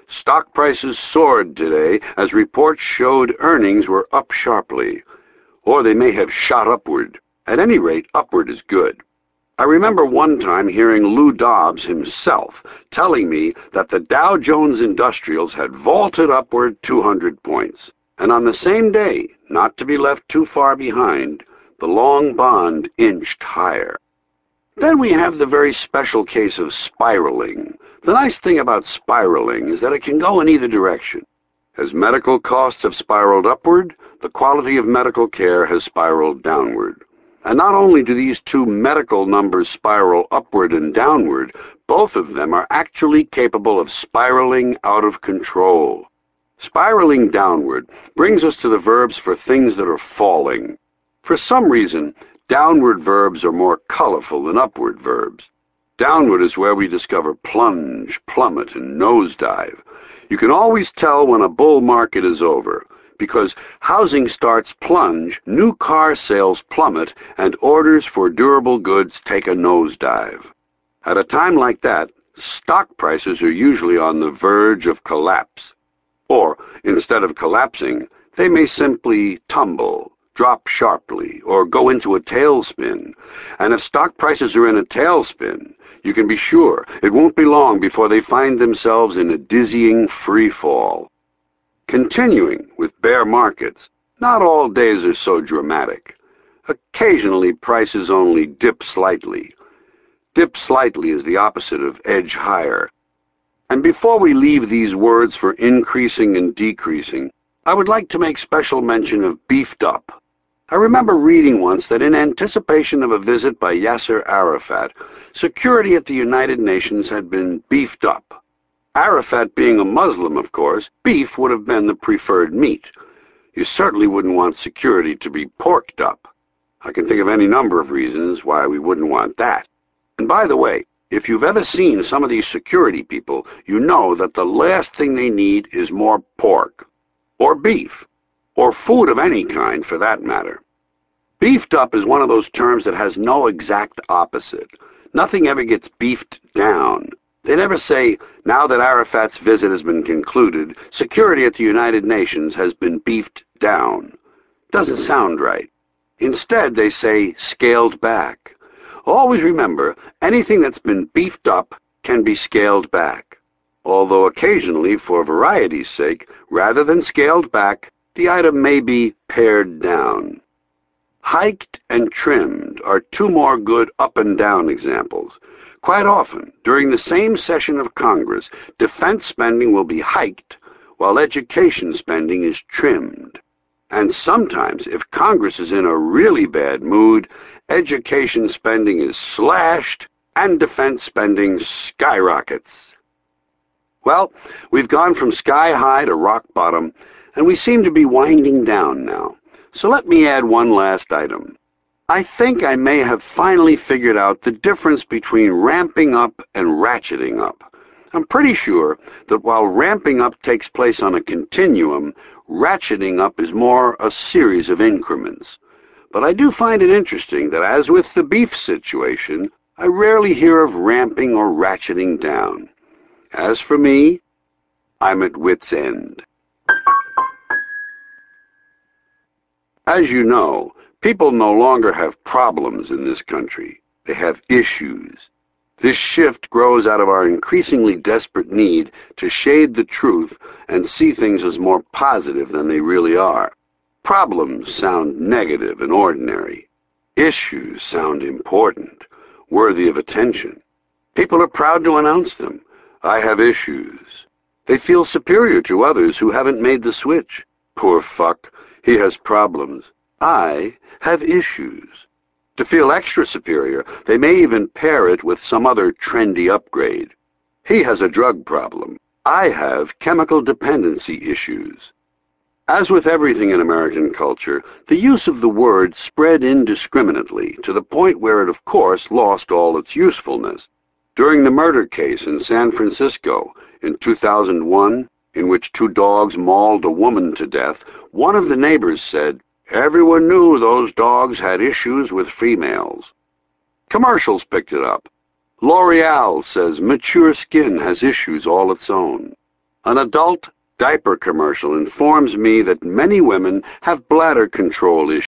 Stock prices soared today as reports showed earnings were up sharply. Or they may have shot upward. At any rate, upward is good. I remember one time hearing Lou Dobbs himself telling me that the Dow Jones Industrials had vaulted upward 200 points. And on the same day, not to be left too far behind, the long bond inched higher. Then we have the very special case of spiraling. The nice thing about spiraling is that it can go in either direction. As medical costs have spiraled upward, the quality of medical care has spiraled downward. And not only do these two medical numbers spiral upward and downward, both of them are actually capable of spiraling out of control. Spiraling downward brings us to the verbs for things that are falling. For some reason, downward verbs are more colorful than upward verbs. Downward is where we discover plunge, plummet, and nosedive. You can always tell when a bull market is over, because housing starts plunge, new car sales plummet, and orders for durable goods take a nosedive. At a time like that, stock prices are usually on the verge of collapse. Or, instead of collapsing, they may simply tumble, drop sharply, or go into a tailspin. And if stock prices are in a tailspin, you can be sure it won't be long before they find themselves in a dizzying free fall. Continuing with bear markets, not all days are so dramatic. Occasionally prices only dip slightly. Dip slightly is the opposite of edge higher. And before we leave these words for increasing and decreasing, I would like to make special mention of beefed up. I remember reading once that in anticipation of a visit by Yasser Arafat, security at the United Nations had been beefed up. Arafat being a Muslim, of course, beef would have been the preferred meat. You certainly wouldn't want security to be porked up. I can think of any number of reasons why we wouldn't want that. And by the way, if you've ever seen some of these security people, you know that the last thing they need is more pork, or beef, or food of any kind for that matter. Beefed up is one of those terms that has no exact opposite. Nothing ever gets beefed down. They never say, now that Arafat's visit has been concluded, security at the United Nations has been beefed down. Doesn't sound right. Instead, they say, scaled back. Always remember, anything that's been beefed up can be scaled back. Although occasionally, for variety's sake, rather than scaled back, the item may be pared down. Hiked and trimmed are two more good up and down examples. Quite often, during the same session of Congress, defense spending will be hiked, while education spending is trimmed. And sometimes, if Congress is in a really bad mood, education spending is slashed and defense spending skyrockets. Well, we've gone from sky high to rock bottom, and we seem to be winding down now. So let me add one last item. I think I may have finally figured out the difference between ramping up and ratcheting up. I'm pretty sure that while ramping up takes place on a continuum, ratcheting up is more a series of increments. But I do find it interesting that, as with the beef situation, I rarely hear of ramping or ratcheting down. As for me, I'm at wit's end. As you know, people no longer have problems in this country. They have issues. This shift grows out of our increasingly desperate need to shade the truth and see things as more positive than they really are. Problems sound negative and ordinary. Issues sound important, worthy of attention. People are proud to announce them. I have issues. They feel superior to others who haven't made the switch. Poor fuck. He has problems. I have issues. To feel extra superior, they may even pair it with some other trendy upgrade. He has a drug problem. I have chemical dependency issues. As with everything in American culture, the use of the word spread indiscriminately to the point where it, of course, lost all its usefulness. During the murder case in San Francisco in 2001, in which two dogs mauled a woman to death, one of the neighbors said, "Everyone knew those dogs had issues with females." Commercials picked it up. L'Oreal says mature skin has issues all its own. An adult diaper commercial informs me that many women have bladder control issues.